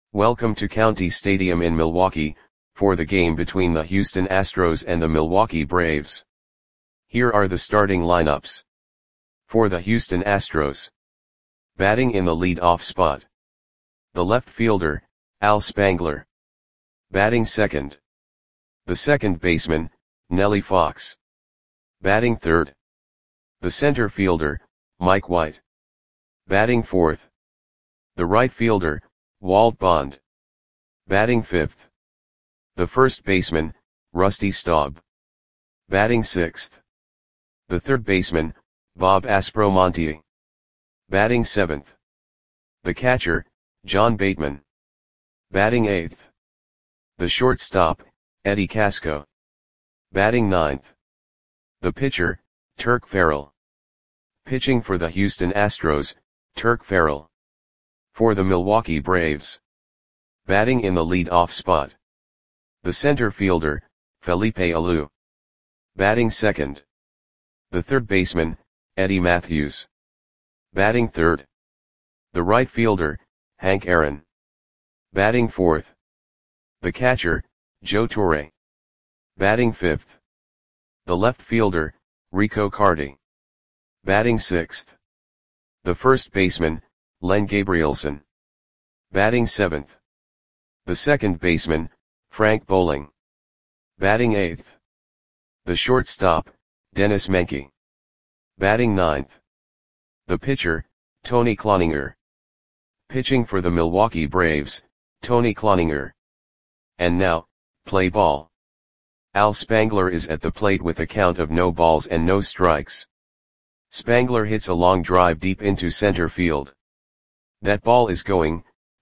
Welcome to County Stadium in Milwaukee, for the game between the Houston Astros and the Milwaukee Braves. Here are the starting lineups. For the Houston Astros. Batting in the lead-off spot. The left fielder, Al Spangler. Batting second. The second baseman, Nellie Fox. Batting third. The center fielder, Mike White. Batting fourth. The right fielder, Walt Bond. Batting fifth. The first baseman, Rusty Staub. Batting sixth. The third baseman, Bob Aspromonte. Batting seventh. The catcher, John Bateman. Batting eighth. The shortstop, Eddie Casco. Batting ninth. The pitcher, Turk Farrell. Pitching for the Houston Astros, Turk Farrell. For the Milwaukee Braves. Batting in the lead-off spot. The center fielder, Felipe Alou. Batting second. The third baseman, Eddie Mathews. Batting third. The right fielder, Hank Aaron. Batting fourth. The catcher, Joe Torre. Batting fifth. The left fielder, Rico Carty. Batting sixth. The first baseman, Len Gabrielson. Batting seventh. The second baseman, Frank Bowling. Batting eighth. The shortstop, Dennis Menke. Batting ninth. The pitcher, Tony Cloninger. Pitching for the Milwaukee Braves, Tony Cloninger. And now, play ball. Al Spangler is at the plate with a count of no balls and no strikes. Spangler hits a long drive deep into center field. That ball is gone.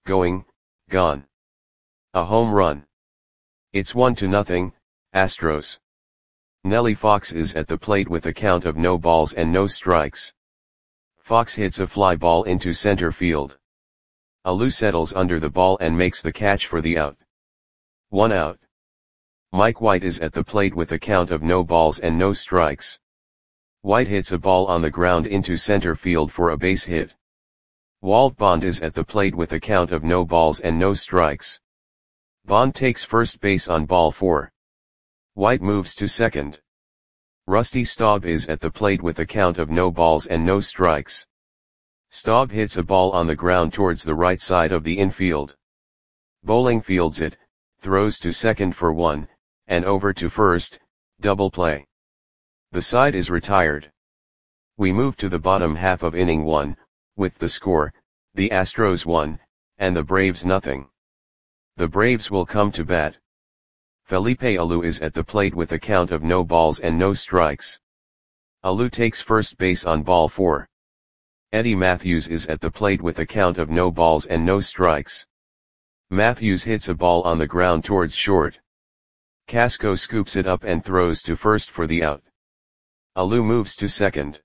A home run. It's 1-0, Astros. Nellie Fox is at the plate with a count of no balls and no strikes. Fox hits a fly ball into center field. Alou settles under the ball and makes the catch for the out. 1 out. Mike White is at the plate with a count of no balls and no strikes. White hits a ball on the ground into center field for a base hit. Walt Bond is at the plate with a count of no balls and no strikes. Bond takes first base on ball 4. White moves to second. Rusty Staub is at the plate with a count of no balls and no strikes. Staub hits a ball on the ground towards the right side of the infield. Bowling fields it, throws to second for 1, and over to first, double play. The side is retired. We move to the bottom half of inning 1, with the score, the Astros 1, and the Braves nothing. The Braves will come to bat. Felipe Alou is at the plate with a count of no balls and no strikes. Alou takes first base on ball 4. Eddie Mathews is at the plate with a count of no balls and no strikes. Mathews hits a ball on the ground towards short. Casco scoops it up and throws to first for the out. Alou moves to second.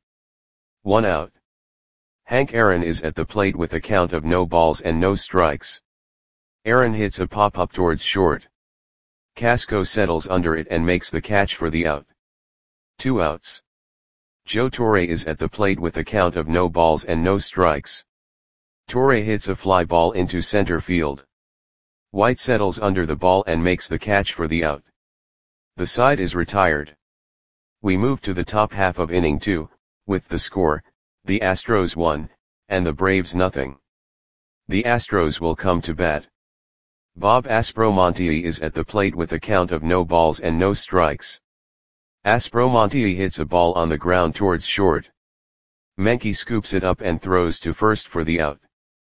1 out. Hank Aaron is at the plate with a count of no balls and no strikes. Aaron hits a pop-up towards short. Casco settles under it and makes the catch for the out. 2 outs. Joe Torre is at the plate with a count of no balls and no strikes. Torre hits a fly ball into center field. White settles under the ball and makes the catch for the out. The side is retired. We move to the top half of inning 2, with the score, the Astros 1, and the Braves nothing. The Astros will come to bat. Bob Aspromonte is at the plate with a count of no balls and no strikes. Aspromonte hits a ball on the ground towards short. Menke scoops it up and throws to first for the out.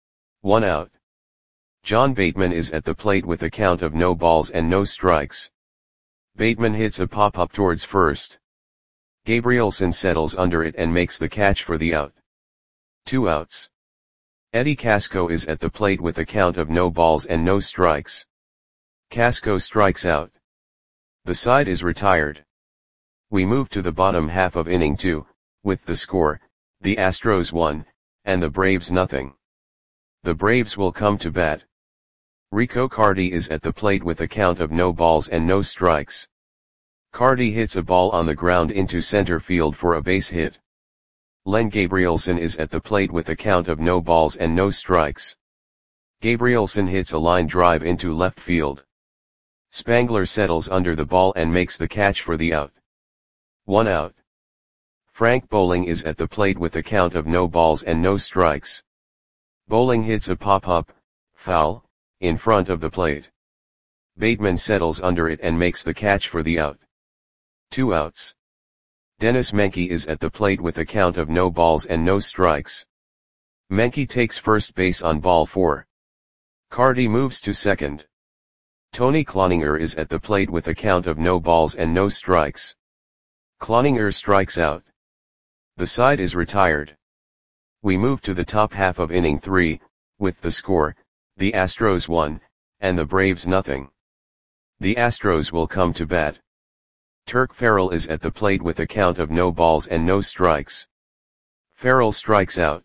1 out. John Bateman is at the plate with a count of no balls and no strikes. Bateman hits a pop-up towards first. Gabrielson settles under it and makes the catch for the out. 2 outs. Eddie Casco is at the plate with a count of no balls and no strikes. Casco strikes out. The side is retired. We move to the bottom half of inning 2, with the score, the Astros 1, and the Braves nothing. The Braves will come to bat. Rico Carty is at the plate with a count of no balls and no strikes. Carty hits a ball on the ground into center field for a base hit. Len Gabrielson is at the plate with a count of no balls and no strikes. Gabrielson hits a line drive into left field. Spangler settles under the ball and makes the catch for the out. 1 out. Frank Bowling is at the plate with a count of no balls and no strikes. Bowling hits a pop-up, foul, in front of the plate. Bateman settles under it and makes the catch for the out. 2 outs. Dennis Menke is at the plate with a count of no balls and no strikes. Menke takes first base on ball 4. Carty moves to second. Tony Cloninger is at the plate with a count of no balls and no strikes. Cloninger strikes out. The side is retired. We move to the top half of inning 3, with the score, the Astros 1, and the Braves nothing. The Astros will come to bat. Turk Farrell is at the plate with a count of no balls and no strikes. Farrell strikes out.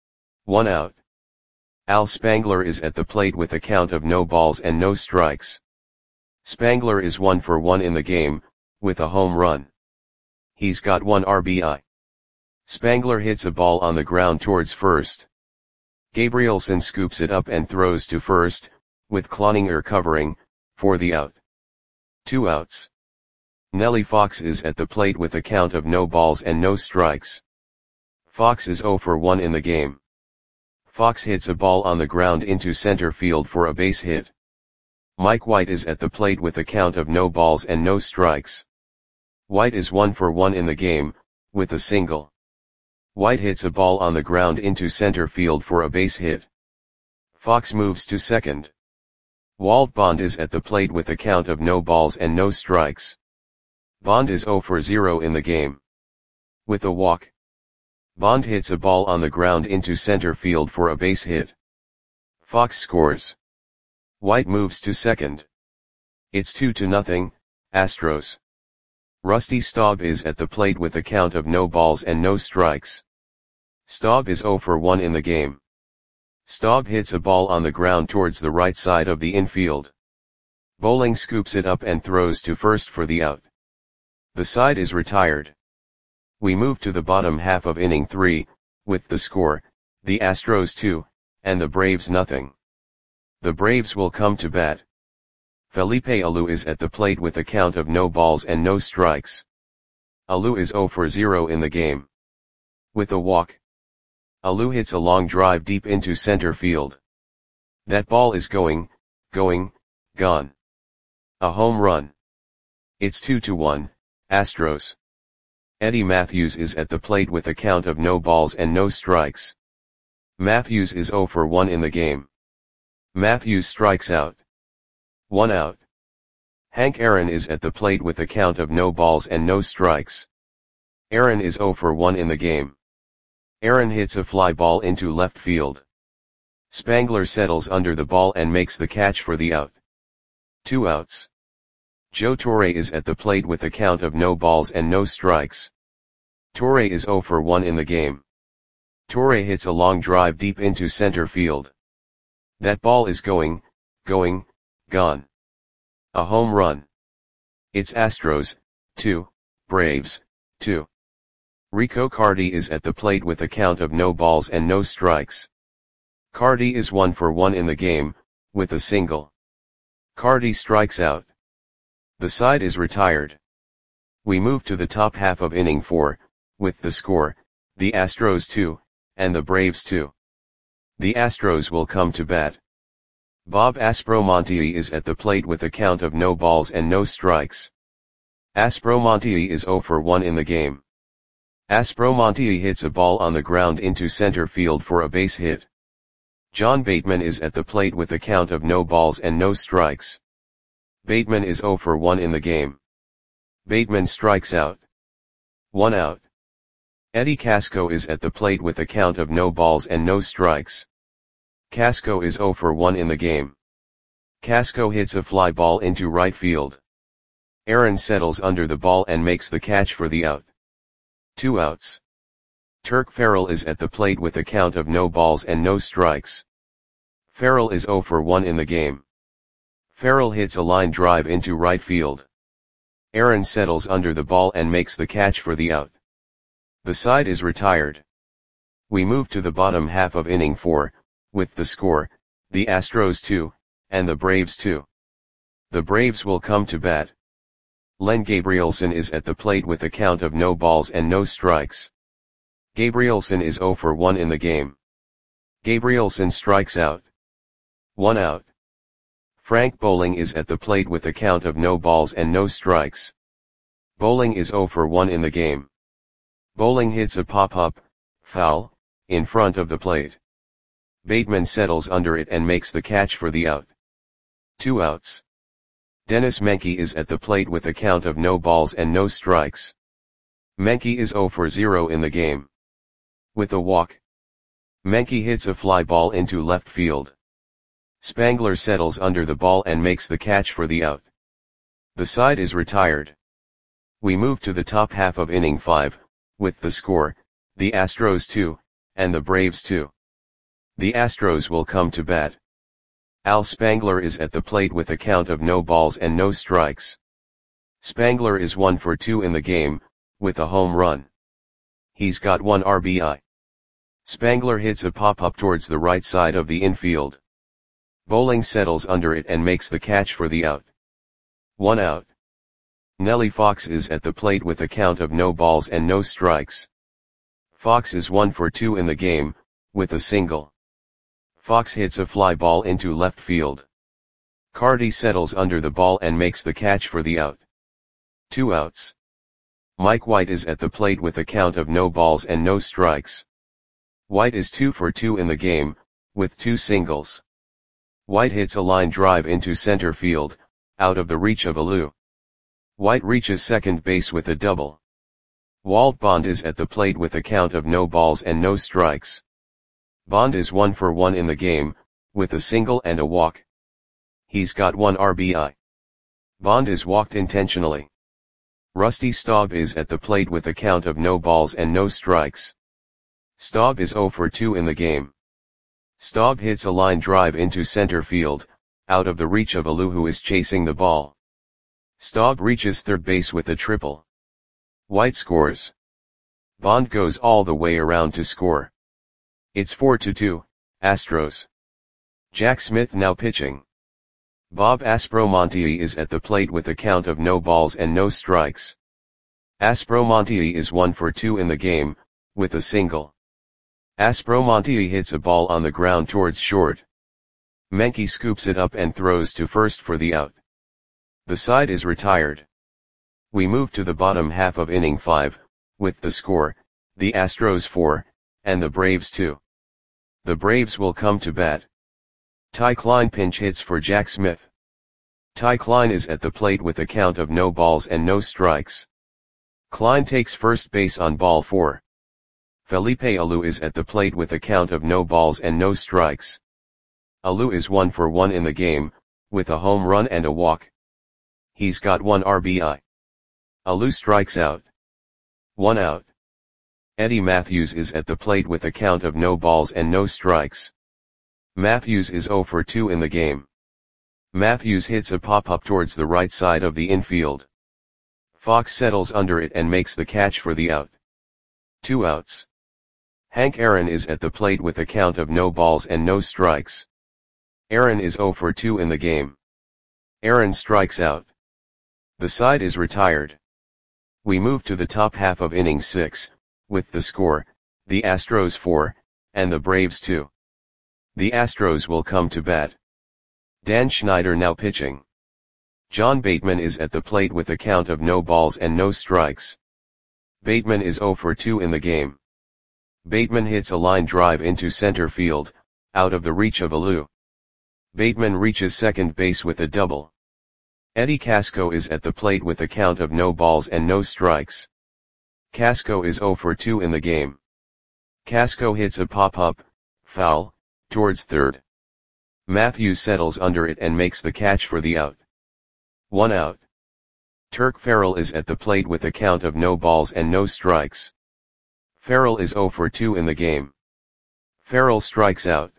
1 out. Al Spangler is at the plate with a count of no balls and no strikes. Spangler is 1 for 1 in the game, with a home run. He's got 1 RBI. Spangler hits a ball on the ground towards first. Gabrielson scoops it up and throws to first, with Cloninger covering, for the out. 2 outs. Nellie Fox is at the plate with a count of no balls and no strikes. Fox is 0 for 1 in the game. Fox hits a ball on the ground into center field for a base hit. Mike White is at the plate with a count of no balls and no strikes. White is 1 for 1 in the game, with a single. White hits a ball on the ground into center field for a base hit. Fox moves to second. Walt Bond is at the plate with a count of no balls and no strikes. Bond is 0 for 0 in the game. With a walk. Bond hits a ball on the ground into center field for a base hit. Fox scores. White moves to second. It's 2-0, Astros. Rusty Staub is at the plate with a count of no balls and no strikes. Staub is 0 for 1 in the game. Staub hits a ball on the ground towards the right side of the infield. Bowling scoops it up and throws to first for the out. The side is retired. We move to the bottom half of inning 3, with the score, the Astros 2, and the Braves nothing. The Braves will come to bat. Felipe Alou is at the plate with a count of no balls and no strikes. Alou is 0 for 0 in the game. With a walk. Alou hits a long drive deep into center field. That ball is going, gone. A home run. It's 2-1, Astros. Eddie Matthews is at the plate with a count of no balls and no strikes. Matthews is 0 for 1 in the game. Matthews strikes out. 1 out. Hank Aaron is at the plate with a count of no balls and no strikes. Aaron is 0 for 1 in the game. Aaron hits a fly ball into left field. Spangler settles under the ball and makes the catch for the out. 2 outs. Joe Torre is at the plate with a count of no balls and no strikes. Torre is 0 for 1 in the game. Torre hits a long drive deep into center field. That ball is going, gone. A home run. It's Astros, 2, Braves, 2. Rico Carty is at the plate with a count of no balls and no strikes. Carty is 1 for 1 in the game, with a single. Carty strikes out. The side is retired. We move to the top half of inning 4, with the score, the Astros 2, and the Braves 2. The Astros will come to bat. Bob Aspromonte is at the plate with a count of no balls and no strikes. Aspromonte is 0 for 1 in the game. Aspromonte hits a ball on the ground into center field for a base hit. John Bateman is at the plate with a count of no balls and no strikes. Bateman is 0 for 1 in the game. Bateman strikes out. 1 out. Eddie Casco is at the plate with a count of no balls and no strikes. Casco is 0 for 1 in the game. Casco hits a fly ball into right field. Aaron settles under the ball and makes the catch for the out. 2 outs. Turk Farrell is at the plate with a count of no balls and no strikes. Farrell is 0 for 1 in the game. Farrell hits a line drive into right field. Aaron settles under the ball and makes the catch for the out. The side is retired. We move to the bottom half of inning 4, with the score, the Astros 2, and the Braves 2. The Braves will come to bat. Len Gabrielson is at the plate with a count of no balls and no strikes. Gabrielson is 0 for 1 in the game. Gabrielson strikes out. 1 out. Frank Bowling is at the plate with a count of no balls and no strikes. Bowling is 0 for 1 in the game. Bowling hits a pop-up, foul, in front of the plate. Bateman settles under it and makes the catch for the out. 2 outs. Dennis Menke is at the plate with a count of no balls and no strikes. Menke is 0 for 0 in the game. With a walk, Menke hits a fly ball into left field. Spangler settles under the ball and makes the catch for the out. The side is retired. We move to the top half of inning 5, with the score, the Astros 2, and the Braves 2. The Astros will come to bat. Al Spangler is at the plate with a count of no balls and no strikes. Spangler is 1 for 2 in the game, with a home run. He's got 1 RBI. Spangler hits a pop-up towards the right side of the infield. Bowling settles under it and makes the catch for the out. 1 out. Nellie Fox is at the plate with a count of no balls and no strikes. Fox is 1 for 2 in the game, with a single. Fox hits a fly ball into left field. Carty settles under the ball and makes the catch for the out. 2 outs. Mike White is at the plate with a count of no balls and no strikes. White is 2 for 2 in the game, with 2 singles. White hits a line drive into center field, out of the reach of Alou. White reaches second base with a double. Walt Bond is at the plate with a count of no balls and no strikes. Bond is 1 for 1 in the game, with a single and a walk. He's got 1 RBI. Bond is walked intentionally. Rusty Staub is at the plate with a count of no balls and no strikes. Staub is 0 for 2 in the game. Staub hits a line drive into center field, out of the reach of Alou who is chasing the ball. Staub reaches third base with a triple. White scores. Bond goes all the way around to score. It's 4-2, Astros. Jack Smith now pitching. Bob Aspromonte is at the plate with a count of no balls and no strikes. Aspromonte is 1 for 2 in the game, with a single. Aspromonte hits a ball on the ground towards short. Menke scoops it up and throws to first for the out. The side is retired. We move to the bottom half of inning 5, with the score, the Astros 4, and the Braves 2. The Braves will come to bat. Ty Klein pinch hits for Jack Smith. Ty Klein is at the plate with a count of no balls and no strikes. Klein takes first base on ball 4. Felipe Alou is at the plate with a count of no balls and no strikes. Alou is 1 for 1 in the game, with a home run and a walk. He's got 1 RBI. Alou strikes out. 1 out. Eddie Matthews is at the plate with a count of no balls and no strikes. Matthews is 0 for 2 in the game. Matthews hits a pop-up towards the right side of the infield. Fox settles under it and makes the catch for the out. 2 outs. Hank Aaron is at the plate with a count of no balls and no strikes. Aaron is 0 for 2 in the game. Aaron strikes out. The side is retired. We move to the top half of inning 6, with the score, the Astros 4, and the Braves 2. The Astros will come to bat. Dan Schneider now pitching. John Bateman is at the plate with a count of no balls and no strikes. Bateman is 0 for 2 in the game. Bateman hits a line drive into center field, out of the reach of Alou. Bateman reaches second base with a double. Eddie Casco is at the plate with a count of no balls and no strikes. Casco is 0 for 2 in the game. Casco hits a pop-up, foul, towards third. Matthews settles under it and makes the catch for the out. 1 out. Turk Farrell is at the plate with a count of no balls and no strikes. Farrell is 0 for 2 in the game. Farrell strikes out.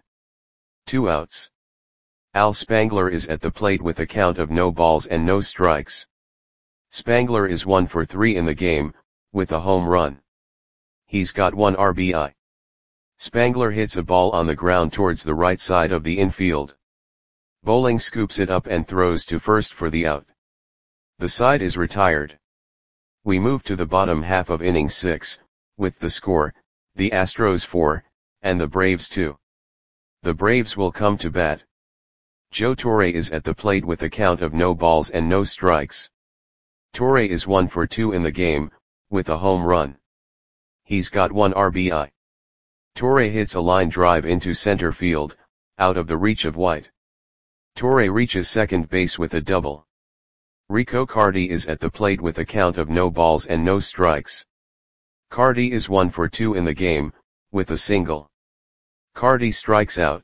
2 outs. Al Spangler is at the plate with a count of no balls and no strikes. Spangler is 1 for 3 in the game, with a home run. He's got 1 RBI. Spangler hits a ball on the ground towards the right side of the infield. Bowling scoops it up and throws to first for the out. The side is retired. We move to the bottom half of inning 6, with the score, the Astros 4, and the Braves 2. The Braves will come to bat. Joe Torre is at the plate with a count of no balls and no strikes. Torre is 1 for 2 in the game, with a home run. He's got 1 RBI. Torre hits a line drive into center field, out of the reach of White. Torre reaches second base with a double. Rico Carty is at the plate with a count of no balls and no strikes. Carty is 1 for 2 in the game, with a single. Carty strikes out.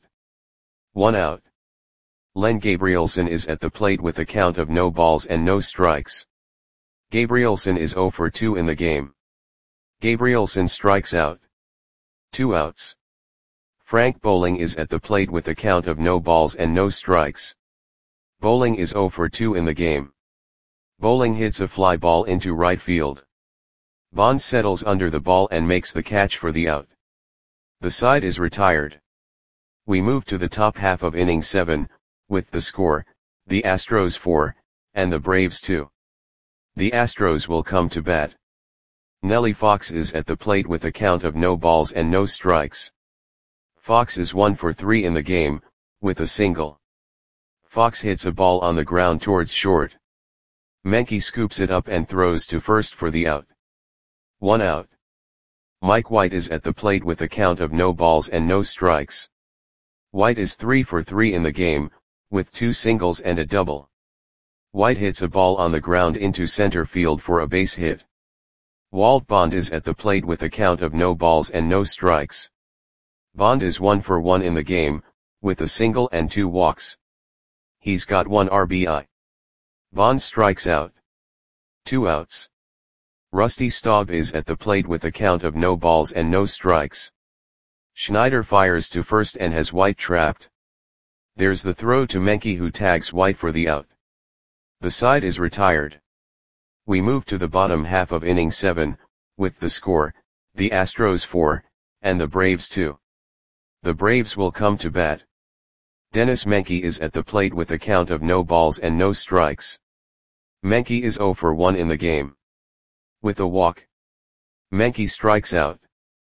1 out. Len Gabrielson is at the plate with a count of no balls and no strikes. Gabrielson is 0 for 2 in the game. Gabrielson strikes out. 2 outs. Frank Bowling is at the plate with a count of no balls and no strikes. Bowling is 0 for 2 in the game. Bowling hits a fly ball into right field. Bond settles under the ball and makes the catch for the out. The side is retired. We move to the top half of inning 7, with the score, the Astros 4, and the Braves 2. The Astros will come to bat. Nellie Fox is at the plate with a count of no balls and no strikes. Fox is 1 for 3 in the game, with a single. Fox hits a ball on the ground towards short. Menke scoops it up and throws to first for the out. 1 out. Mike White is at the plate with a count of no balls and no strikes. White is 3 for 3 in the game, with 2 singles and a double. White hits a ball on the ground into center field for a base hit. Walt Bond is at the plate with a count of no balls and no strikes. Bond is 1 for 1 in the game, with a single and 2 walks. He's got 1 RBI. Bond strikes out. 2 outs. Rusty Staub is at the plate with a count of no balls and no strikes. Schneider fires to first and has White trapped. There's the throw to Menke, who tags White for the out. The side is retired. We move to the bottom half of inning 7, with the score, the Astros 4, and the Braves 2. The Braves will come to bat. Dennis Menke is at the plate with a count of no balls and no strikes. Menke is 0 for 1 in the game. With a walk. Menke strikes out.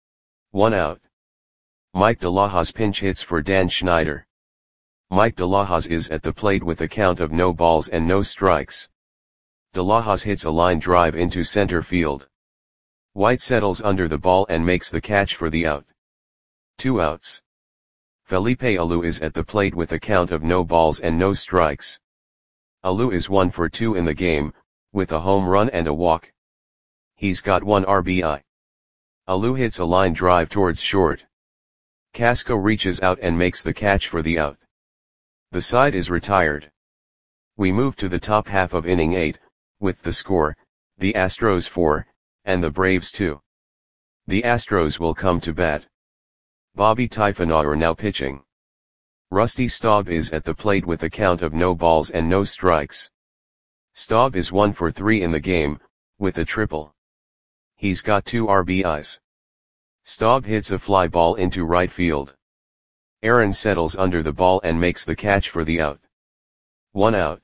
1 out. Mike DeLahoz pinch hits for Dan Schneider. Mike DeLahoz is at the plate with a count of no balls and no strikes. DeLahoz hits a line drive into center field. White settles under the ball and makes the catch for the out. 2 outs. Felipe Alou is at the plate with a count of no balls and no strikes. Alou is 1 for 2 in the game, with a home run and a walk. He's got 1 RBI. Alou hits a line drive towards short. Casco reaches out and makes the catch for the out. The side is retired. We move to the top half of inning 8, with the score, the Astros 4, and the Braves 2. The Astros will come to bat. Bobby Typhonauer now pitching. Rusty Staub is at the plate with a count of no balls and no strikes. Staub is 1 for 3 in the game, with a triple. He's got 2 RBIs. Staub hits a fly ball into right field. Aaron settles under the ball and makes the catch for the out. 1 out.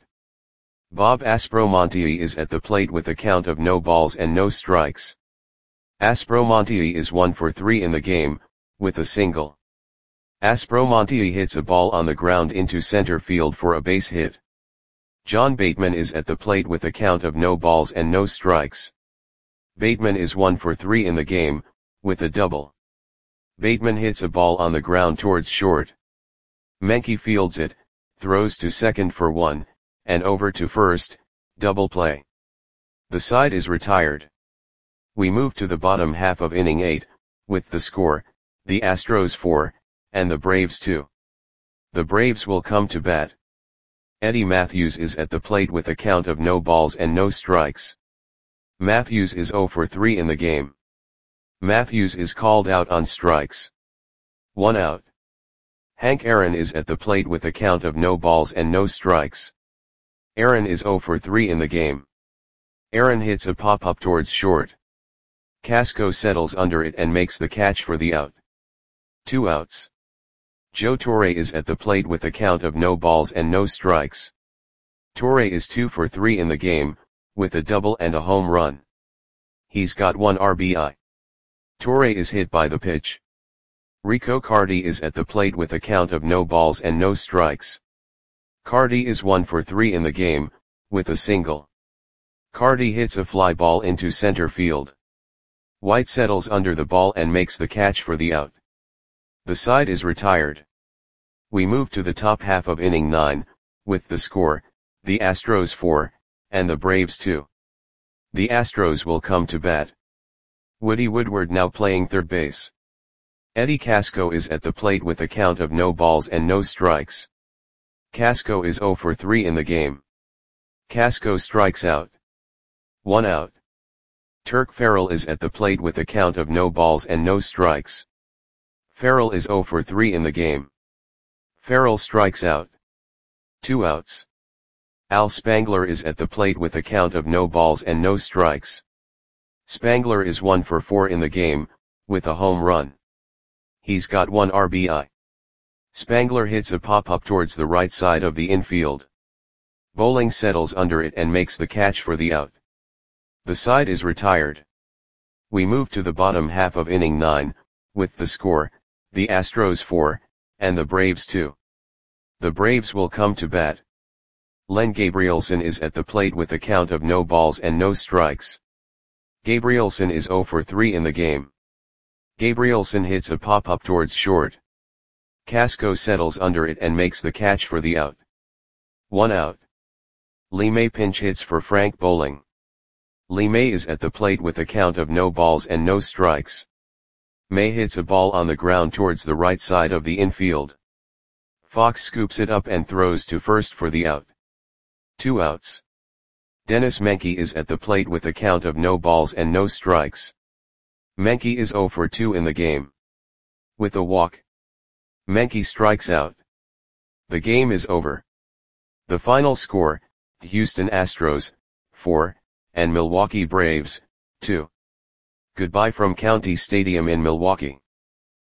Bob Aspromonte is at the plate with a count of no balls and no strikes. Aspromonte is 1 for 3 in the game, with a single. Aspromonte hits a ball on the ground into center field for a base hit. John Bateman is at the plate with a count of no balls and no strikes. Bateman is 1 for 3 in the game, with a double. Bateman hits a ball on the ground towards short. Menke fields it, throws to second for 1, and over to first, double play. The side is retired. We move to the bottom half of inning 8, with the score, the Astros 4, and the Braves 2. The Braves will come to bat. Eddie Matthews is at the plate with a count of no balls and no strikes. Matthews is 0 for 3 in the game. Matthews is called out on strikes. 1 out. Hank Aaron is at the plate with a count of no balls and no strikes. Aaron is 0 for 3 in the game. Aaron hits a pop-up towards short. Casco settles under it and makes the catch for the out. 2 outs. Joe Torre is at the plate with a count of no balls and no strikes. Torre is 2 for 3 in the game, with a double and a home run. He's got 1 RBI. Torre is hit by the pitch. Rico Cardi is at the plate with a count of no balls and no strikes. Cardi is 1 for 3 in the game, with a single. Cardi hits a fly ball into center field. White settles under the ball and makes the catch for the out. The side is retired. We move to the top half of inning 9, with the score, the Astros 4, and the Braves 2. The Astros will come to bat. Woody Woodward now playing third base. Eddie Casco is at the plate with a count of no balls and no strikes. Casco is 0 for 3 in the game. Casco strikes out. 1 out. Turk Farrell is at the plate with a count of no balls and no strikes. Farrell is 0 for 3 in the game. Farrell strikes out. 2 outs. Al Spangler is at the plate with a count of no balls and no strikes. Spangler is 1 for 4 in the game, with a home run. He's got 1 RBI. Spangler hits a pop-up towards the right side of the infield. Bowling settles under it and makes the catch for the out. The side is retired. We move to the bottom half of inning 9, with the score, the Astros 4, and the Braves 2. The Braves will come to bat. Len Gabrielson is at the plate with a count of no balls and no strikes. Gabrielson is 0 for 3 in the game. Gabrielson hits a pop-up towards short. Casco settles under it and makes the catch for the out. 1 out. Lee May pinch hits for Frank Bowling. Lee May is at the plate with a count of no balls and no strikes. May hits a ball on the ground towards the right side of the infield. Fox scoops it up and throws to first for the out. 2 outs. Dennis Menke is at the plate with a count of no balls and no strikes. Menke is 0 for 2 in the game. With a walk, Menke strikes out. The game is over. The final score, Houston Astros, 4, and Milwaukee Braves, 2. Goodbye from County Stadium in Milwaukee.